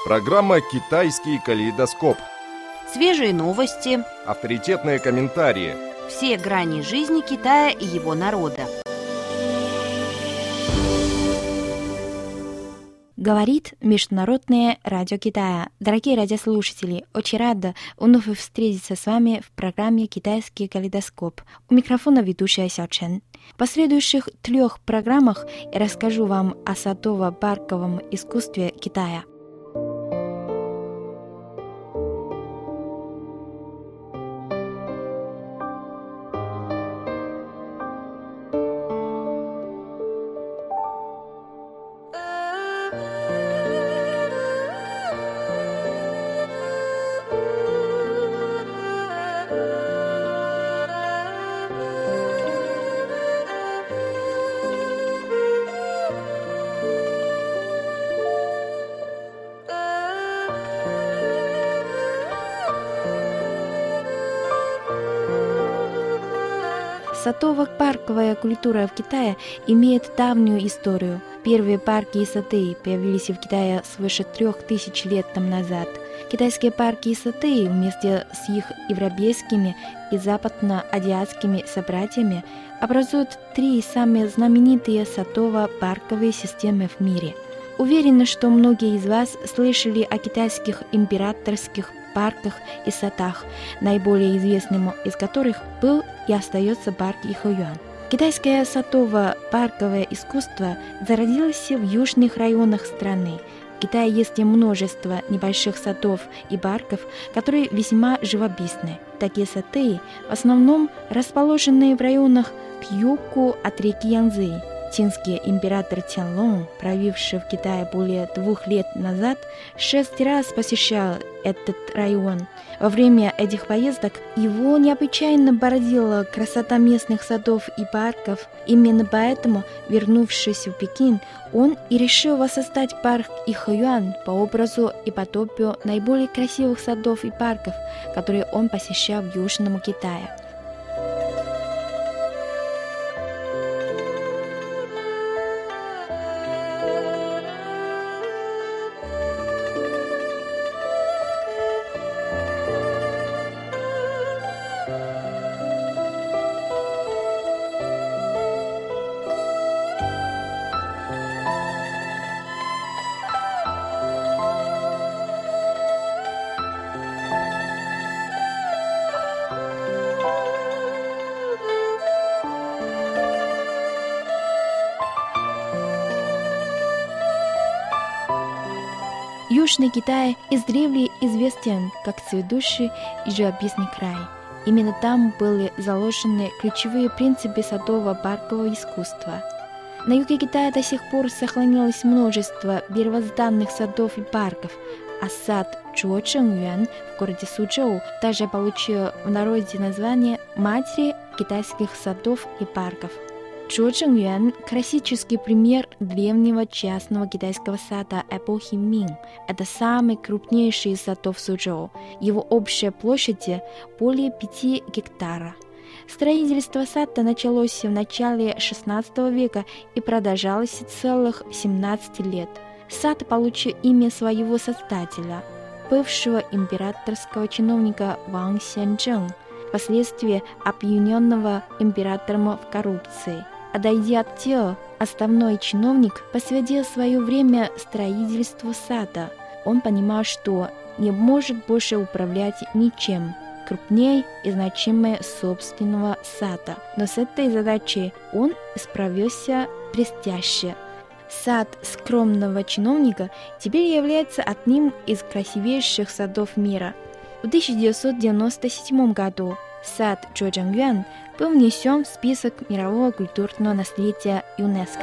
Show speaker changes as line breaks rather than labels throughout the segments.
Программа «Китайский калейдоскоп».
Свежие новости,
Авторитетные комментарии.
все грани жизни Китая и его народа.
Говорит Международное радио Китая. Дорогие радиослушатели, очень рада вновь встретиться с вами в программе «Китайский калейдоскоп». У микрофона ведущая Сяо Чен. В последующих 3 программах я расскажу вам о садово-парковом искусстве Китая. Садово-парковая культура в Китае имеет давнюю историю. Первые парки и сады появились в Китае свыше 3000 лет тому назад. Китайские парки и сады вместе с их европейскими и западноазиатскими собратьями образуют 3 самые знаменитые садово-парковые системы в мире. Уверена, что многие из вас слышали о китайских императорских парках и садах, наиболее известным из которых был и остается парк Ихуюань. Китайское садово-парковое искусство зародилось в южных районах страны. В Китае есть множество небольших садов и парков, которые весьма живописны. Такие сады в основном расположены в районах к югу от реки Янцзы. Цинский император Тяньлунь, правивший в Китае более 2 лет назад, 6 раз посещал этот район. Во время этих поездок его необычайно поразила красота местных садов и парков. Именно поэтому, вернувшись в Пекин, он и решил воссоздать парк Ихуюань по образу и подобию наиболее красивых садов и парков, которые он посещал в Южном Китае. Южный Китай издревле известен как цветущий и живописный край. Именно там были заложены ключевые принципы садово-паркового искусства. На юге Китая до сих пор сохранилось множество первозданных садов и парков, а сад Чжочжэнgyuan в городе Сузhou также получил в народе название «Матери китайских садов и парков». Чжочжэнgyuan – классический пример древнего частного китайского сада эпохи Мин. Это самый крупнейший из садов Сузhou. Его общая площадь более 5 гектаров. Строительство сада началось в начале XVI века и продолжалось целых 17 лет. Сад получил имя своего создателя, бывшего императорского чиновника Ван Сянчжэн, впоследствии обвиненного императором в коррупции. Отойдя от дела, основной чиновник посвятил свое время строительству сада. Он понимал, что не может больше управлять ничем крупнее и значимее собственного сада. Но с этой задачей он справился блестяще. Сад скромного чиновника теперь является одним из красивейших садов мира. В 1997 году сад Чжочжэнgyuan был внесен в список мирового культурного наследия ЮНЕСКО.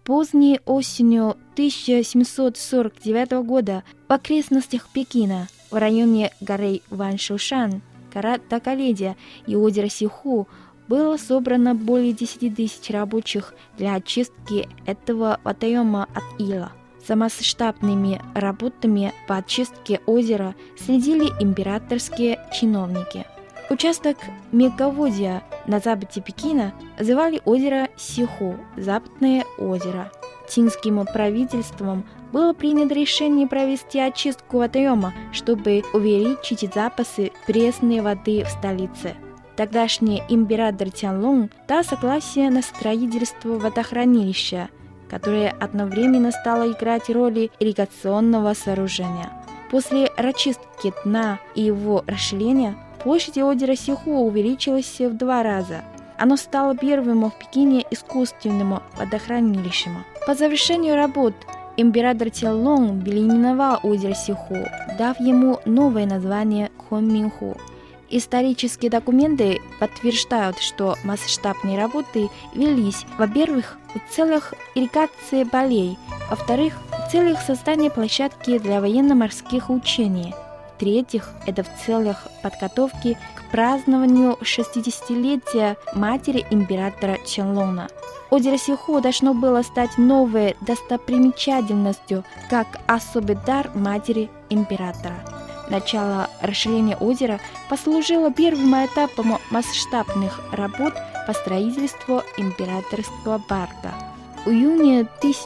Поздней осенью 1749 года в окрестностях Пекина, в районе горы Ваншушан, гора Такаледия и озера Сиху, было собрано более 10 тысяч рабочих для очистки этого водоема от ила. За масштабными работами по очистке озера следили императорские чиновники. Участок мелководья на западе Пекина называли озеро Сиху, Западное озеро. Цинским правительством было принято решение провести очистку водоема, чтобы увеличить запасы пресной воды в столице. Тогдашний император Тяньлунь дал согласие на строительство водохранилища, которое одновременно стало играть роль ирригационного сооружения. После расчистки дна и его расширения площадь озера Сиху увеличилась в 2 раза. Оно стало первым в Пекине искусственным водохранилищем. По завершению работ император Тяньлунь переименовал озеро Сиху, дав ему новое название Хунминху. Исторические документы подтверждают, что масштабные работы велись, во-первых, в целях ирригации полей, во-вторых, в целях создания площадки для военно-морских учений, в-третьих, это в целях подготовки к празднованию 60-летия матери императора Тяньлуня. Озеро Сиху должно было стать новой достопримечательностью, как особый дар матери императора. Начало расширения озера послужило первым этапом масштабных работ по строительству императорского парка. В июне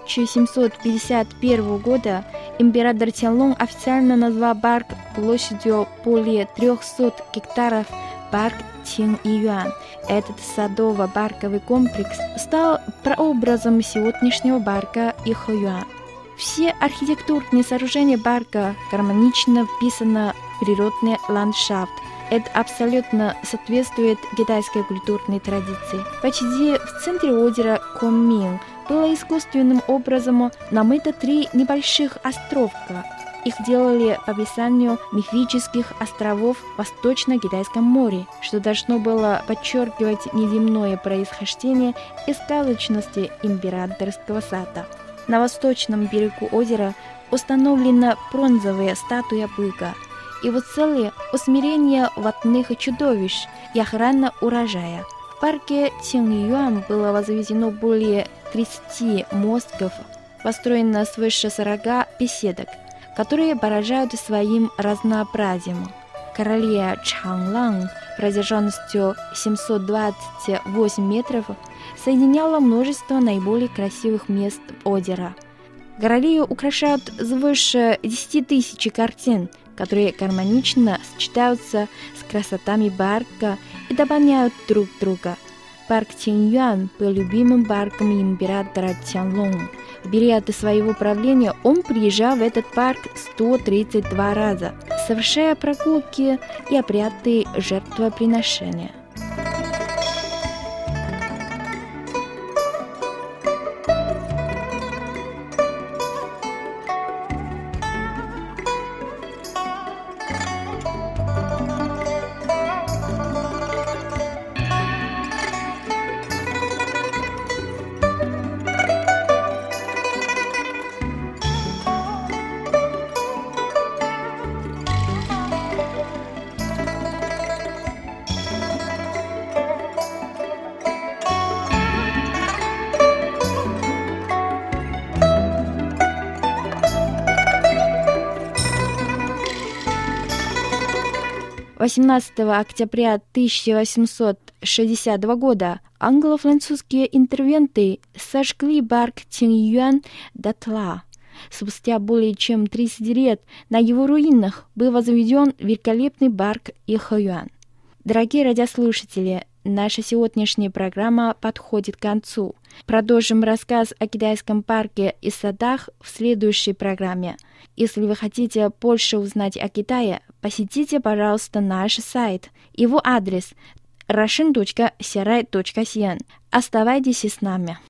1751 года император Тяньлунь официально назвал парк площадью более 300 гектаров парк Цинь-Юань. Этот садово-парковый комплекс стал прообразом сегодняшнего парка Ихоюань. Все архитектурные сооружения парка гармонично вписаны в природный ландшафт. Это абсолютно соответствует китайской культурной традиции. Почти в центре озера Кунмин было искусственным образом намыто 3 небольших островка. Их делали по описанию мифических островов в Восточно-Китайском море, что должно было подчеркивать неземное происхождение и сказочности императорского сада. На восточном берегу озера установлена бронзовая статуя быка. Его цели – усмирение водных чудовищ и охрана урожая. В парке Цинь-Юань было возведено более 30 мостков, построено свыше 40 беседок, которые поражают своим разнообразием. Королея Чанлан протяженностью 728 метров соединяла множество наиболее красивых мест озера. Галерею украшают свыше 10 тысяч картин, которые гармонично сочетаются с красотами парка и дополняют друг друга. Парк Цинь-Юань был любимым парком императора Тяньлунь. В период своего правления он приезжал в этот парк 132 раза, совершая прогулки и обряды жертвоприношения. – 18 октября 1862 года англо-французские интервенты сожгли парк Цинь-Юань дотла. Спустя более чем 30 лет на его руинах был возведен великолепный парк Ихоюань. Дорогие радиослушатели, наша сегодняшняя программа подходит к концу. Продолжим рассказ о китайском парке и садах в следующей программе. Если вы хотите больше узнать о Китае, посетите, пожалуйста, наш сайт. Его адрес russian.cri.cn. Оставайтесь с нами.